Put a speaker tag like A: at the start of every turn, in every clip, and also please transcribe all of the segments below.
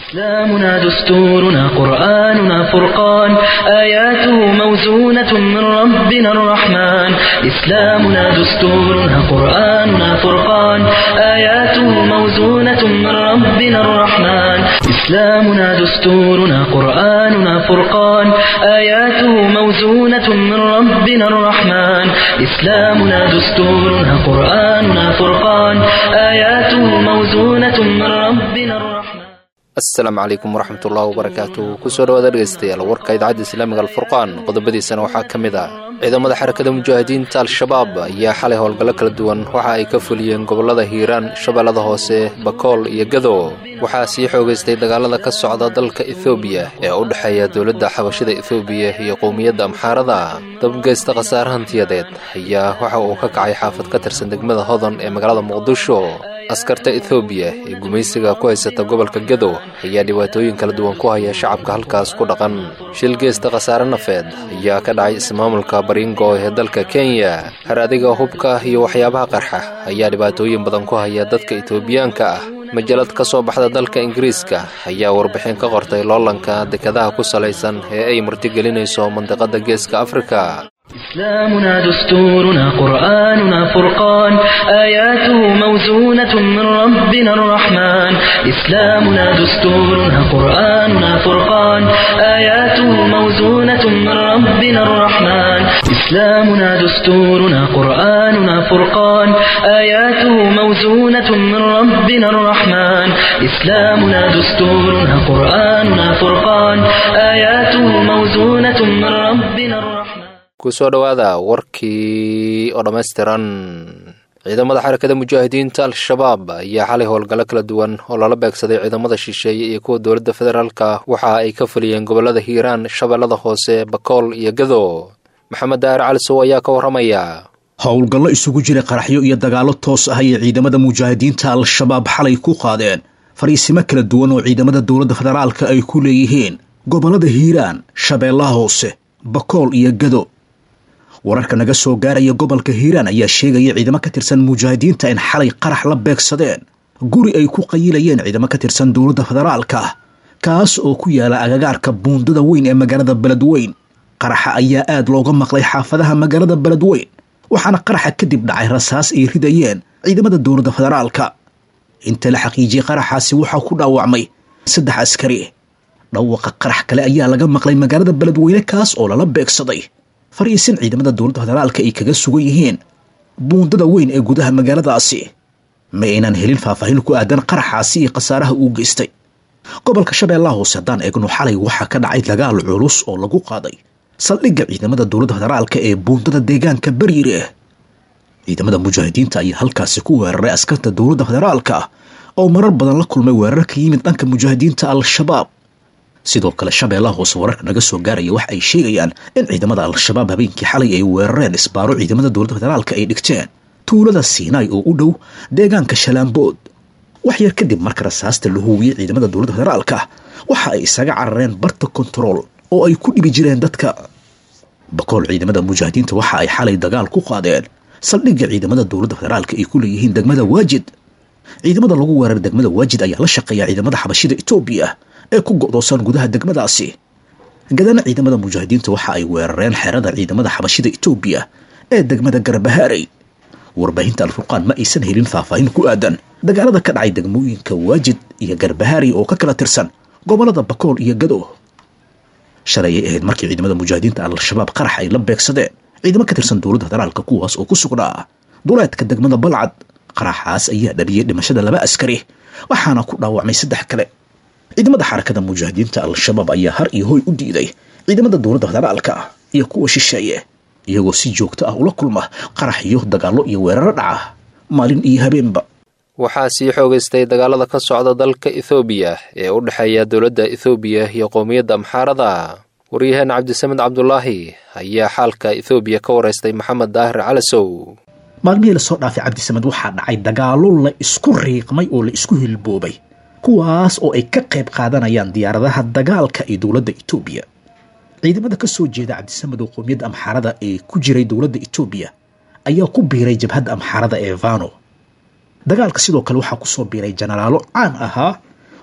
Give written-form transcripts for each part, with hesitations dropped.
A: إسلامنا دستورنا قرآننا فرقان آياته موزونة من ربنا الرحمن إسلامنا دستورنا قرآننا فرقان آياته موزونة من ربنا الرحمن إسلامنا دستورنا قرآننا فرقان آياته موزونة من ربنا الرحمن إسلامنا دستورنا قرآننا فرقان آياته موزونة من ربنا الرحمن
B: السلام عليكم ورحمة الله وبركاته kusoo dhawaada dhageystayaal warka idaacadda islaamiga alfurqaan qodobadiisana waxaa ka mid ah ciidamada xarakada mujaahidiinta al-shabaab ayaa xalay howlgallo kala duwan waxa ay ka fuliyeen gobolada hiiraan shabeellada hoose bakool iyo gado waxaa sii xoogaystay dagaalada ka socda dalka Itoobiya ee u dhaxeeya dawladda xabashida Itoobiya iyo qowmiyadda Amxaarada dabgeysta khasaare hantiyadeed ayaa waxa uu ka kacay xaafad ka tirsan degmada Hodan ee magaalada Muqdisho askarta Itoobiya ee gumaysiga ku haysata gobolka Gado ayaa dhibaatooyin kala duwan ku haya shacabka halkaas ku dhaqan shilgeesta khasaare nafeed ayaa ka dhacay ismaamulka Baringo ee dalka Kenya haradiga hubka iyo waxyaabaha qarxa ayaa dhibaatooyin badan ku haya dadka Itoobiyaanka ah majalad ka soo baxda dalka Ingiriiska ayaa warbixin ka qortay loolanka dekadaha ku salaysan ee ay martigelinayso mandaqada Geeska Afrika إسلامنا دستورنا قرآننا فرقان آياته موزونة من ربنا الرحمن إسلامنا دستورنا قرآننا فرقان آياته موزونة من ربنا الرحمن إسلامنا دستورنا قرآننا فرقان آياته موزونة من ربنا الرحمن إسلامنا دستورنا قرآننا فرقان آياته موزونة من ربنا الرحمن kusoo dhawaada warkii oo dhammaystiran ciidamada xarakada mujaahidiinta al-shabaab ayaa xalay howlgallo kala duwan oo lala beegsaday ciidamada shisheeye iyo kuwa dowladda federaalka waxa ay ka fuliyeen gobolada hiiraan shabeellada hoose bakool iyo gado maxamed daahir cali sow ayaa ka warramaya
C: howlgallo isugu jira qaraxyo iyo dagaallo toos ah ayay ciidamada mujaahidiinta al-shabaab xalay ku qaadeen fariisimo kala duwan oo ciidamada dowladda federaalka ay ku leeyihiin gobolada hiiraan shabeellaha hoose bakool iyo gado wararka naga soo gaaraya gobolka hiiraan ayaa sheegaya ciidamo ka tirsan mujaahidiinta in xalay qarax la beegsadeen guri ay ku qayilayeen ciidamo ka tirsan dowladda federaalka kaas oo ku yaala agagaarka buundada weyn ee magaalada beledweyn qaraxa ayaa aad looga maqlay xaafadaha magaalada beledweyn waxaana qaraxa kadib dhacay rasaas ay ridayeen ciidamada dowladda federaalka inta la xaqiijiyey qaraxaasi waxaa ku dhaawacmay 3 askari dhawaqa qarax kale ayaa laga maqlay magaalada beledweyne kaas oo lala beegsaday fariisin ciidamada dowladda federaalka ay kaga sugan yihiin buundada weyn ee gudaha magaaladaasi ma aynan helin faahfaahin ku aadan qaraxaasi iyo khasaaraha uu geystay gobolka shabeellaha hoose haddaan eegno xalay waxaa ka dhacay dagaal culus oo lagu qaaday saldhigga ciidamada dowladda federaalka ee buundada deegaanka bariire ciidamada mujaahidiinta ayaa halkaasi ku weeraray askarta dowladda federaalka oo marar badan la kulmay weerar ka yimid dhanka mujaahidiinta al-shabaab sidoo kale shabeellaha hoose wararka naga soo gaaraya waxa ay sheegayaan in ciidamada al-shabaab habeenkii xalay ay weerareen isbaaro ciidamada dowladda federaalka ay dhigteen tuulada Siinaay oo u dhow deegaanka Shalaambood wax yar kadib marka rasaasta la huwiyay ciidamada dowladda federaalka waxa ay isaga carareen barta control oo ay ku dhibi jireen dadka bakool ciidamada mujaahidiinta waxa ay xalay dagaal ku qaadeen saldhigga ciidamada dowladda federaalka ay ku leeyihiin degmada Waajid ciidamada lagu weeraray degmada Waajid ayaa la shaqeeya ciidamada xabashida Itoobiya ee ku go'doosan gudaha degmadaasi gadana ciidamada mujaahidiinta waxa ay weerareen xerada ciidamada xabashida Itoobiya ee degmada Garbahaarey warbaahinta al-Furqaan ma aysan helin faahfaahin ku aadan dagaalada ka dhacay degmooyinka Waajid iyo Garbahaarey oo ka kala tirsan gobolada Bakool iyo Gado shalay ahayd markii ciidamada mujaahidiinta al-shabaab qarax ay la beegsadeen ciidamo ka tirsan dowladda federaalka kuwaas oo ku sugnaa duleedka degmada Balcad qaraxaas ayaa dhaliyay dhimashada 2 askari waxaana ku dhaawacmay 3 kale ciidamada xarakada mujaahidiinta al-shabaab ayaa har iyo hoy u diiday ciidamada dowladda federaalka iyo kuwa shisheeye iyagoo si joogto ah ula kulma qaraxyo dagaallo iyo weeraro dhaca maalin iyo habeenba
B: waxaa sii xoogaystay dagaalada ka socda dalka Itoobiya ee u dhaxeeya dowladda Itoobiya iyo qowmiyadda Amxaarada waryahan Cabdisamed Cabdullaahi ayaa xaalka Itoobiya ka wareystay Maxamed Daahir Cali Sow
C: maalmihii la soo dhaafay Cabdisamed waxaa dhacay dagaallo la isku riiqmay oo la isku hilboobay kuwaas oo ay ka qayb qaadanayaan diyaaradaha dagaalka ee dowladda Itoobiya ciidamada ka soo jeeda Cabdisamed oo qowmiyadda Amxaarada ee ku jiray dowladda Itoobiya ayaa ku biiray jabhadda Amxaarada ee Fano dagaalka sidoo kale waxaa ku soo biiray jeneraalo caan ahaa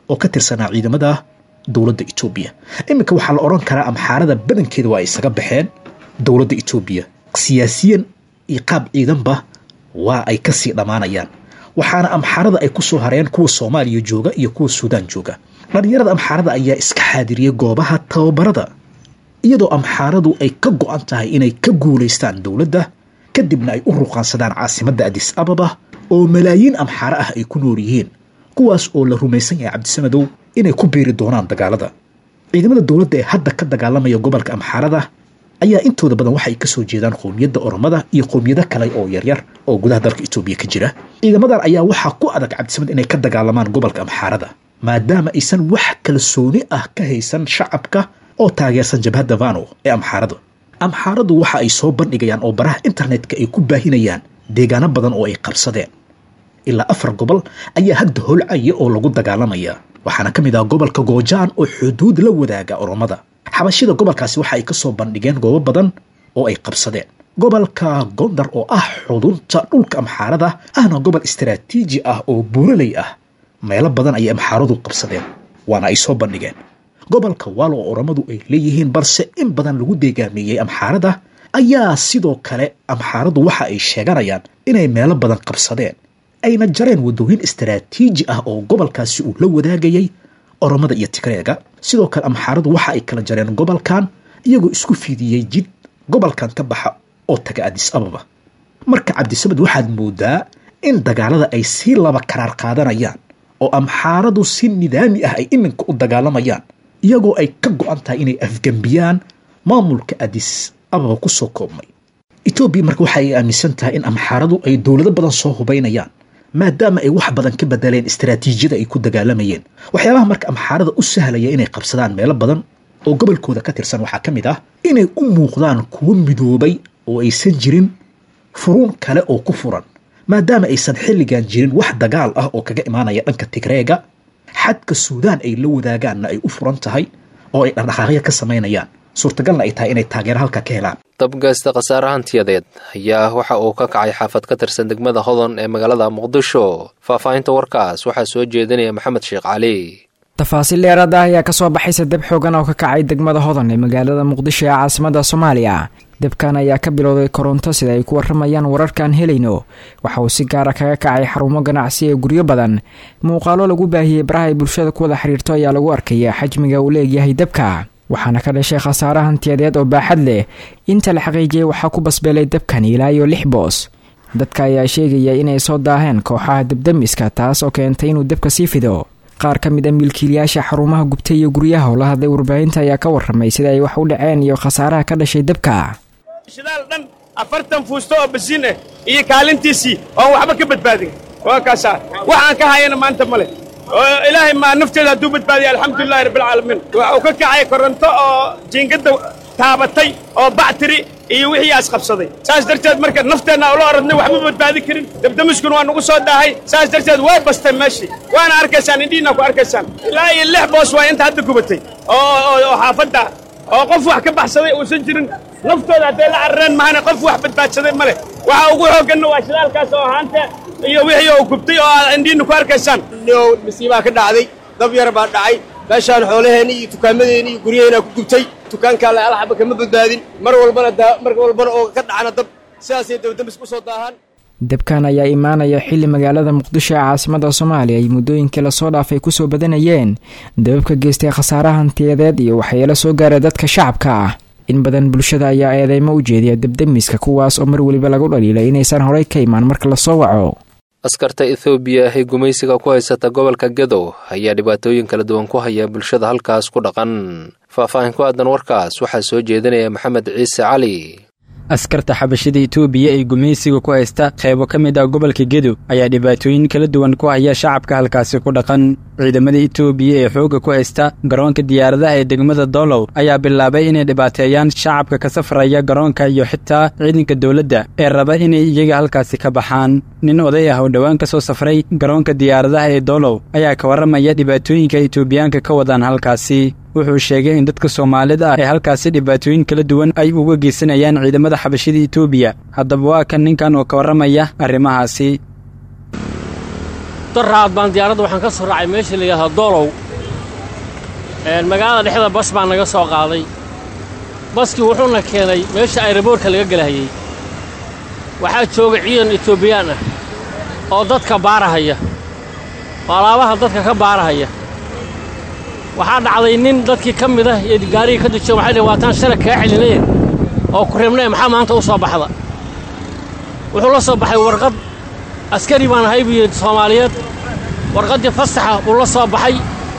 C: oo ka tirsanaa ciidamada dowladda Itoobiya. Iminka waxaa la oran karaa amxaarada badankeeda waa isaga baxeen dowladda Itoobiya. Siyaasiyan iyo qaab ciidanba waa ay ka sii dhamaanayaan. waxaana amxaarada ay ku soo hareen kuwa Soomaaliya jooga iyo kuwa Suudaan jooga. dhalinyarada amxaarada ayaa iska xaadiriyay goobaha tababarada iyadoo amxaaradu ay ka go'an tahay inay ka guuleystaan dowladda kadibna ay u ruqaansadaan caasimadda Addis Ababa oo malaayiin amxaara ah ay ku nool yihiin kuwaas oo la rumaysan yahay Cabdisamadow inay ku biiri doonaan dagaalada. ciidamada dowladda ee hadda ka dagaalamaya gobolka amxaarada ayaa intooda badan waxay ka soo jeedaan qowmiyadda Oromada iyo qowmiyada kale oo yaryar oo gudaha dalka Itoobiya ka jira. ciidamadan ayaa waxa ku adag Cabdisamad inay ka dagaalamaan gobolka amxaarada maadaama aysan wax kalsooni ah ka haysan shacabka oo taageersan jabhadda Fano ee amxaarada. amxaaradu waxa ay soo bandhigayaan oo baraha internetka ay ku baahinayaan deegaano badan oo ay qabsadeen. ilaa 4 gobol ayaa hadda holcaya oo lagu dagaalamaya waxaana ka mid ah gobolka Goojaan oo xuduud la wadaaga Oromada. xabashida gobolkaasi waxa ay ka soo bandhigeen goobo badan oo ay qabsadeen. gobolka Gondar oo ah xudunta dhulka amxaarada ahna gobol istiraatiiji ah oo buuraley ah meelo badan ay amxaaradu qabsadeen waana ay soo bandhigeen. gobolka Waalo oo Oromadu ay leeyihiin balse in badan lagu deegaamiyay amxaarada ayaa sidoo kale amxaaradu waxa ay sheeganayaan inay meelo badan qabsadeen ayna jareen wadooyin istiraatiiji ah oo gobolkaasi uu la wadaagayay Oromada iyo Tigreega. sidoo kale amxaaradu waxa ay kala jareen gobolkan iyagoo isku fiidiyay jid gobolkan ka baxa oo taga Addis Ababa. marka Cabdisamad waxaad moodaa in dagaalada ay si laba karaar qaadanayaan oo amxaaradu si nidaami ah ay iminka u dagaalamayaan iyagoo ay ka go'an tahay inay afgambiyaan maamulka Addis Ababa ku soo koobmay. Itoobiya marka waxa ay aaminsan tahay in amxaaradu ay dowlado badan soo hubaynayaan maadaama ay wax badan ka bedeleen istiraatiijiyada ay ku dagaalamayeen. waxyaabaha marka amxaarada u sahlaya inay qabsadaan meelo badan oo gobolkooda ka tirsan waxaa ka mid ah inay u muuqdaan kuwo midoobay oo aysan jirin furuun kale oo ku furan maadaama aysan xilligan jirin wax dagaal ah oo kaga imaanaya dhanka Tigreega. xadka Suudaan ay la wadaagaanna ay u furan tahay oo ay dhaqdhaqaaqyo ka samaynayaan suurtagalna ay tahay inay taageero halka ka helaan.
B: dabgasta khasaare hantiyadeed ayaa waxa uu ka kacay xaafad ka tirsan degmada Hodan ee magaalada Muqdisho. faahfaahinta warkaas waxaa soo jeedinaya Maxamed Sheekh Cali.
D: tafaasiil dheeraad ah ayaa ka soo baxaysa dab xoogan oo ka kacay degmada Hodan ee magaalada Muqdisho ee caasimadda Soomaaliya. dabkan ayaa ka bilowday koronto sida ay ku waramayaan wararkan helayno. waxa uu si gaar ah kaga kacay xarumo ganacsi ee guryo badan. muuqaalo lagu baahiyay baraha ay bulshada ku wada xiriirto ayaa lagu arkaya xajmiga uu leeyahay dabka. waxaana ka dhashay khasaare hantiyadeed oo baaxad leh. inta la xaqiijiyay waxaa ku basbeelay dabkan ilaa iyo 6 boos. dadka ayaa sheegaya inay soo daaheen kooxaha dabdamiska taas oo keentay inuu dabka sii fido. qaar ka mid ah milkiilayaasha xarumaha gubtay iyo guryaha oo la hadlay warbaahinta ayaa ka warramay sida ay wax u dhaceen iyo khasaaraha ka dhashay dabka.
E: shidaal dhan 40 fuusto oo basiin ah iyo kaalintiisii oo waxba ka badbaadin waa kaasa waxaan ka hayana maanta male oo ilaahay ma nafteeda haduu badbaadiyo alxamdulillaah rabbil caalamiin. waxa uu ka kacay koronto oo jiingada taabatay oo bactiri iyo wixii aas qabsaday. saas darteed marka nafteena oo la oradnay waxba badbaadi karin dabdamiskuna waa nagu soo daahay. saas darteed way bastay meeshii waana arkaysaan indhiina ku arkaysaan ilaa iyo 6 boos waa inta hadda gubatay oo xaafadda oo qof wax ka baxsaday uusan jirin. naftooda hadday la carareen mahana qof wax badbaadsaday ma leh. waxa ugu xoogganna waa shidaalkaas oo haanta iyo wixii oo gubtay oo aad indhiina ku arkaysaan. masiibaa ka dhacday dab yar baa dhacay meeshaan xoolaheeni iyo tukaamadeenii iyo guryaheena ku gubtay. tukaanka la alxaba kama badbaadin mar walbana oo ka dhacana dab sidaasay dabdamis ku soo daahan.
D: dabkan ayaa imaanaya xilli magaalada Muqdisho ee caasimadda Soomaaliya ay muddooyinkii la soo dhaafay ku soo badanayeen dababka geystay khasaaraha hantiyadeed iyo waxyeelo soo gaaray dadka shacabka ah. in badan bulshada ayaa eedeymo u jeediya dabdamiska kuwaas oo mar waliba lagu dhaliilay inaysan horay ka imaan marka la soo waco.
B: askarta Itoobiya ee gumaysiga ku haysata gobolka Gedo ayaa dhibaatooyin kala duwan ku haya bulshada halkaas ku dhaqan. faahfaahin ku aadan warkaas waxaa soo jeedinaya Maxamed Ciise Cali.
F: askarta xabashida Itoobiya ee gumaysiga ku haysta qaybo ka mid ah gobolka Gedo ayaa dhibaatooyin kala duwan ku haya shacabka halkaas ku dhaqan. ciidamada Itoobiya ee xooga ku haysta garoonka diyaaradaha ee degmada Dolow ayaa bilaabay inay dhibaateeyaan shacabka ka safraya garoonka iyo xitaa ciidanka dawladda ee raba inay iyaga halkaas ka baxaan. nin oday ah oo dhawaan ka soo safray garoonka diyaaradaha ee Dolow ayaa ka warramaya dhibaatooyinka Itoobiyaanka ka wadaan halkaasi. wuxuu sheegay in dadka Soomaalida ah ee halkaas dhibaatooyin kala duwan ay uga geysanayaan ciidamada xabashida Itoobiya. haddaba waa kan ninkan oo ka warramaya arrimahaasi.
G: daraad baan diyaaradda waxaan ka soo raacay meesha la yidhaahdo doolow magaalada dhexda bas baa naga soo qaaday baskii wuxuuna keenay meesha ayraboorka laga gelahayey waxaa jooga ciidan etoobiyaan ah oo dadka baarahaya oo alaabaha dadka ka baarahaya waxaa dhacday nin dadkii ka mid ah iyo gaarigii ka dejiyeen waxay dhaheen waataan shalay kaa celinayeen oo ku reebnay maxaa maanta u soo baxda wuxuu la soo baxay warqad askari baan ahay buu yidhi soomaaliyeed warqaddii fasaxa uu la soo baxay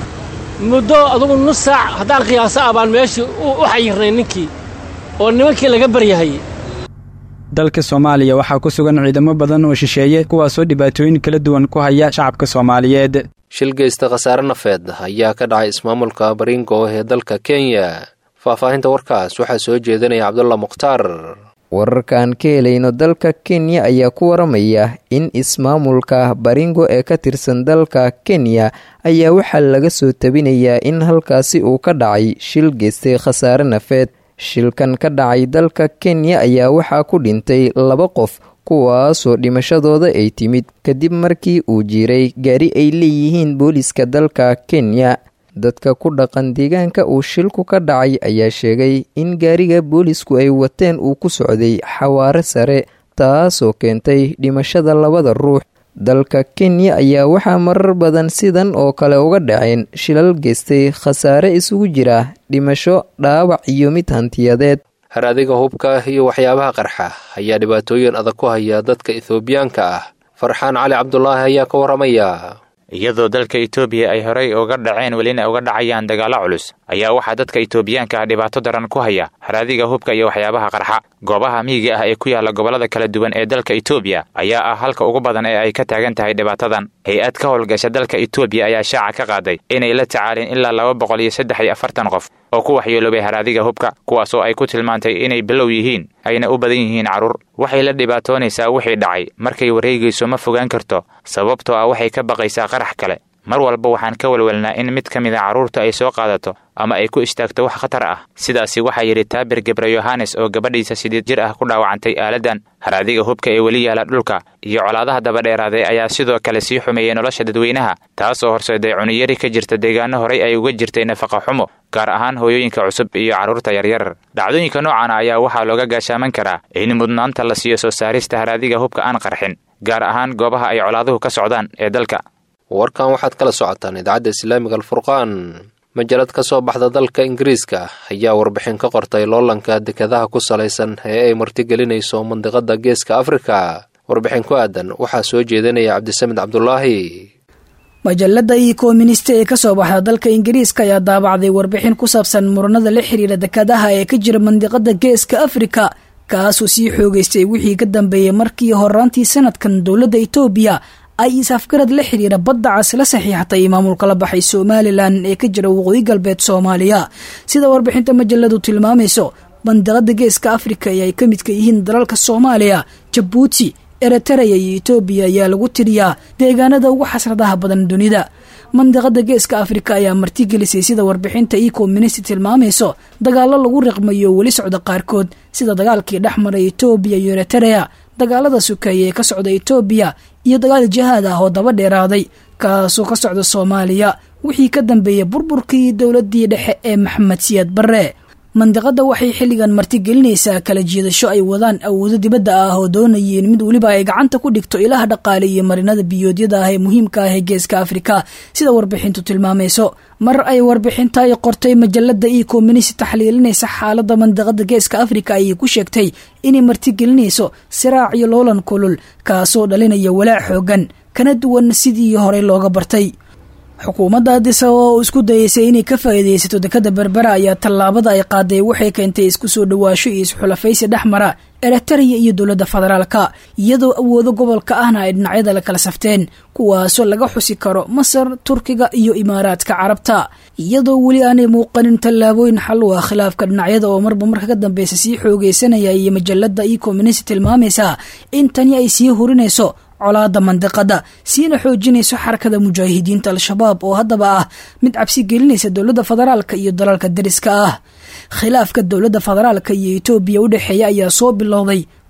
G: muddo adugu nus saac haddaan qiyaaso ah baan meeshii u xayirnay ninkii oo nimankii laga baryahayey
F: dalka Soomaaliya waxaa ku sugan ciidamo badan oo shisheeye kuwaasoo dhibaatooyin kala duwan ku haya shacabka Soomaaliyeed.
B: Shil geysta khasaare nafeed ayaa ka dhacay ismaamulka Baringo ee dalka Kenya. Faahfaahinta warkaas waxaa soo jeedinaya Cabdulla Mukhtaar.
H: wararkan ka helayno dalka Kenya ayaa ku waramaya in ismaamulka Baringo ee ka tirsan dalka Kenya ayaa waxaa laga soo tabinayaa in halkaasi uu ka dhacay shil geystay khasaare nafeed. shilkan ka dhacay dalka Kenya ayaa waxaa ku dhintay 2 qof kuwaasoo dhimashadooda ay timid kadib markii uu jiray gaari ay leeyihiin booliska dalka Kenya. dadka ku dhaqan deegaanka uu shilku ka dhacay ayaa sheegay in gaariga boolisku ay wateen uu ku socday xawaare sare taasoo keentay dhimashada 2 ruux. dalka Kenya ayaa waxaa marar badan sidan oo kale uga dhaceen shilal geystay khasaare isugu jira dhimasho, dhaawac iyo mid hantiyadeed.
B: haraadiga hubka iyo waxyaabaha qarxa ayaa dhibaatooyin adag ku haya dadka Ethoobiyaanka ah. Farxaan Cali Cabdullaahi ayaa ka waramaya.
I: iyadoo dalka Itoobiya ay horay uga dhaceen welina uga dhacayaan dagaalo culus ayaa waxaa dadka Itoobiyaanka ah dhibaato daran ku haya haraadiga hubka iyo waxyaabaha qarxa. goobaha miyiga ah ee ku yaala gobolada kala duwan ee dalka Itoobiya ayaa ah halka ugu badan ee ay ka taagan tahay dhibaatadan. hay-ad ka howlgasha dalka Itoobiya ayaa shaaca ka qaaday inay la tacaaleen ilaa 243 qof oo ku waxyeeloobay haraadiga hubka, kuwaasoo ay ku tilmaantay inay bilow yihiin ayna u badan yihiin caruur. waxay la dhibaatoonaysaa wixii dhacay markay wareegayso ma fogaan karto sababtoo ah waxay ka baqaysaa qarax kale. mar walba waxaan ka walwalnaa in mid ka mid ah caruurta ay soo qaadato ama ay ku istaagto wax khatar ah. sidaasi waxaa yidhi Taabir Gebre Yohanes oo gabadhiisa 8 jir ah ku dhaawacantay aaladan. haraadiga hubka ee weli yaala dhulka iyo colaadaha dabadheeraaday ayaa sidoo kale sii xumeeyay nolosha dadweynaha, taasoo horseeday cuniyari ka jirta deegaano horay ay uga jirtay nafaqa xumo, gaar ahaan hooyooyinka cusub iyo caruurta yaryar. dhacdooyinka noocan ayaa waxaa looga gaashaaman karaa in mudnaanta la siiyo soo saarista haraadiga hubka aan qarxin, gaar ahaan goobaha ay colaaduhu ka socdaan ee dalka.
B: warkan waxaad kala socotaan idaacadda Islaamiga Al-Furqaan. majalad ka soo baxda dalka Ingiriiska ayaa warbixin ka qortay loolanka dekedaha ku salaysan ee ay martigelinayso mandiqada Geeska Afrika. warbixin ku aadan waxaa soo jeedinaya Cabdisamed Cabdullaahi.
J: majalada Economist ee ka soo baxda dalka Ingiriiska ayaa daabacday warbixin ku saabsan muranada la xiriira dekedaha ee ka jira mandiqada Geeska Afrika, kaasoo sii xoogaystay wixii ka dambeeyay markii horaantii sanadkan dowladda Itoobiya ay isafgarad la xiriira badda cas la saxiixatay maamulka la baxay Somaliland ee ka jira waqooyi galbeed Soomaaliya. sida warbixinta majaladu tilmaamayso, mandiqada Geeska Afrika ay ka mid yihiin dalalka Soomaaliya, Djibouti, Eritrea iyo Itoobiya ayaa lagu tiriyaa deegaanada ugu xasradaha badan dunida. mandiqada Geeska Afrika ayaa martigelisay sida warbixinta Economist tilmaamayso dagaalo lagu riqmayo weli socda qaarkood, sida dagaalkii dhexmaray Itoobiya iyo Eritrea, dagaalada sukeeye ka socda Itoobiya iyo dagaal jihaad ah oo daba dheeraaday kaasoo ka socda Soomaaliya wixii ka dambeeyay burburkii dowladii dhexe ee Maxamed Siyaad Barre. mandiqada waxay xilligan martigelinaysaa kala jiidasho ay wadaan awoodo dibadda ah oo doonayeen mid waliba ay gacanta ku dhigto ilaha dhaqaale iyo marinada biyoodyada ah ee muhiimka ah ee Geeska Afrika, sida warbixintu tilmaamayso. mar ay warbixinta ay qortay majalada Economist taxliilinaysa xaaladda mandiqada Geeska Afrika ay ku sheegtay inay martigelinayso siraac iyo loolan kulul kaasoo dhalinaya walaac xoogan kana duwan sidii hore looga bartay. xukuumadda Addis Ababa oo isku dayaysay inay ka faa'iideysato dekada Berbera ayaa tallaabada ay qaaday waxay keentay isku soo dhawaasho iyo isxulafaysi dhexmara Eritrea iyo dowladda federaalka, iyadoo awoodo gobolka ahna ay dhinacyada la kala safteen, kuwaasoo laga xusi karo Masar, Turkiga iyo Imaaraadka Carabta. iyadoo weli aanay muuqanin tallaabooyin xal u ah khilaafka dhinacyada oo marba marka ka dambaysa sii xoogeysanaya, iyo majalada Economist tilmaamaysa in tani ay sii hurinayso colaada mandiqada, siina xoojinayso xarakada mujaahidiinta Al-Shabaab oo haddaba ah mid cabsi gelinaysa dowladda federaalka iyo dalalka dariska ah. khilaafka dowladda federaalka iyo Itoobiya u dhaxeeya ayaa soo bilowday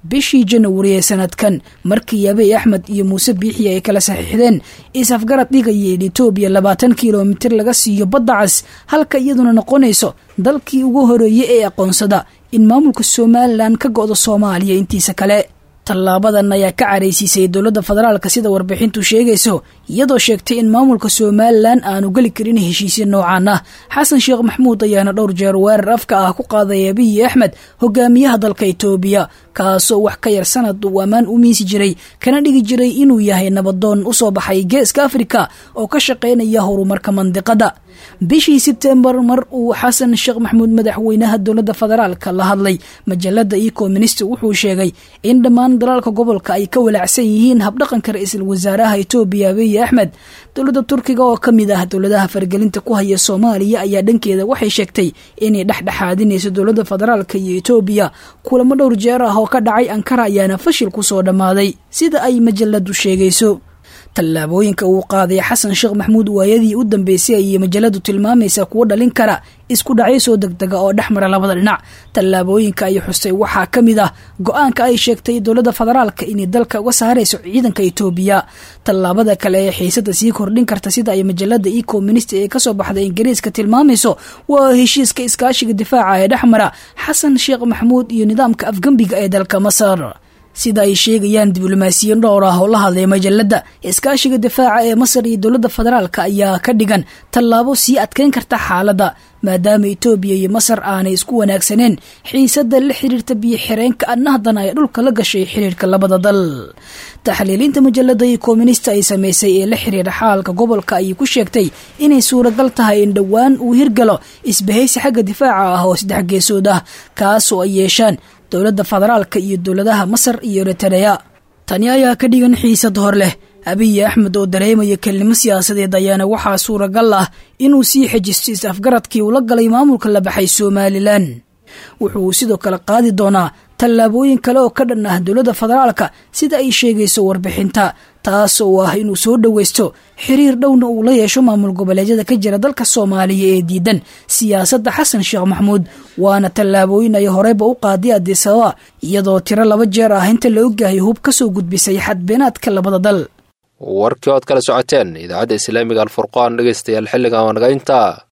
J: bishii January ee sanadkan markii Abiy Ahmed iyo Muuse Biixi ay kala saxiixdeen is-afgarad dhigaya in Itoobiya 20 kiiloomitir laga siiyo badda cas halka iyaduna noqonayso dalkii ugu horeeyay ee aqoonsada in maamulka Somaliland ka go'do Soomaaliya intiisa kale. Tallaabadan ayaa ka careysiisay dowladda federaalka sida warbixintu sheegayso iyadoo sheegtay in maamulka Somaliland aanu gali karin heshiisyo noocan ah. Xasan Sheekh Maxamuud ayaana dhowr jeer weerar afka ah ku qaaday Abiy Ahmed hogaamiyaha dalka Itoobiya kaasoo wax ka yar sanad uu amaan u miisi jiray kana dhigi jiray inuu yahay nabadoon u soo baxay Geeska Afrika oo ka shaqeynaya horumarka mandiqada. bishii September mar uu Xasan Sheekh Maxamuud madaxweynaha dowladda federaalka la hadlay majalada Economist wuxuu sheegay in dhammaan dalalka gobolka ay ka walaacsan yihiin habdhaqanka ra'iisul wasaaraha Itoobiya Abiy Ahmed. Dowladda Turkiga oo kamid ah dowladaha fargelinta ku haya Soomaaliya ayaa dhankeeda waxay sheegtay inay dhexdhexaadinayso dowladda federaalka iyo Itoobiya. Kulamo dhowr jeer ah oo ka dhacay Ankara ayaana fashil ku soo dhamaaday sida ay majaladu sheegayso. tallaabooyinka uu qaaday Xasan Sheekh Maxamuud waayadii u dambeysay ay majaladu tilmaamaysa kuwa dhalin kara isku dhacay soo degdega oo dhexmara labada dhinac. Tallaabooyinka ay xustay waxaa kamid ah go'aanka ay sheegtay dowladda federaalka inay dalka uga saarayso ciidanka Itoobiya. Tallaabada kale ee xiisada sii kordhin karta sida ay majalada Economist ee ka soo baxday Ingiriiska tilmaamayso waa heshiiska iskaashiga difaaca ee dhexmara Xasan Sheekh Maxamuud iyo nidaamka afgambiga ee dalka Masar. sida ay sheegayaan diblomaasiyiin dhowr ah oo la hadlay majalada iskaashiga difaaca ee Masar iyo dowladda federaalka ayaa ka dhigan tallaabo sii adkeyn karta xaaladda maadaama Itoobiya iyo Masar aanay isku wanaagsaneen xiisada la xiriirta biyo xireenka annahdan ay dhulka la gashay xiriirka labada dal. taxliilinta majalada Economist ay sameysay ee la xiriira xaalka gobolka ay ku sheegtay inay suuragal tahay in dhawaan uu hirgalo isbahaysi xagga difaaca ah oo saddex geesood ah kaas oo ay yeeshaan dowladda federaalka iyo dowladaha Masar iyo Eritrea. Tani ayaa ka dhigan xiisad hor leh. Abiy Ahmed oo dareemaya kelimo siyaasadeed ayaana waxaa suuragal ah inuu sii xajisto is-afgaradkii uu la galay maamulka la baxay Somaliland. wuxuu sidoo kale qaadi doonaa tallaabooyin kale oo ka dhan ah dowladda federaalka sida ay sheegayso warbixinta taas oo ah inuu soo dhaweysto xiriir dhowna uu la yeesho maamul goboleedyada ka jira dalka Soomaaliya ee diidan siyaasadda Xasan Sheekh Maxamuud. waana tallaabooyin ay horeyba u qaaday Addis Ababa iyadoo tiro 2 jeer ah inta la ogahay hub ka soo gudbisay xadbeenaadka labada dal.
B: warkii ood kala socoteen idaacadda islaamiga Al Furqaan dhageystayaal xilligan waa naga intaa.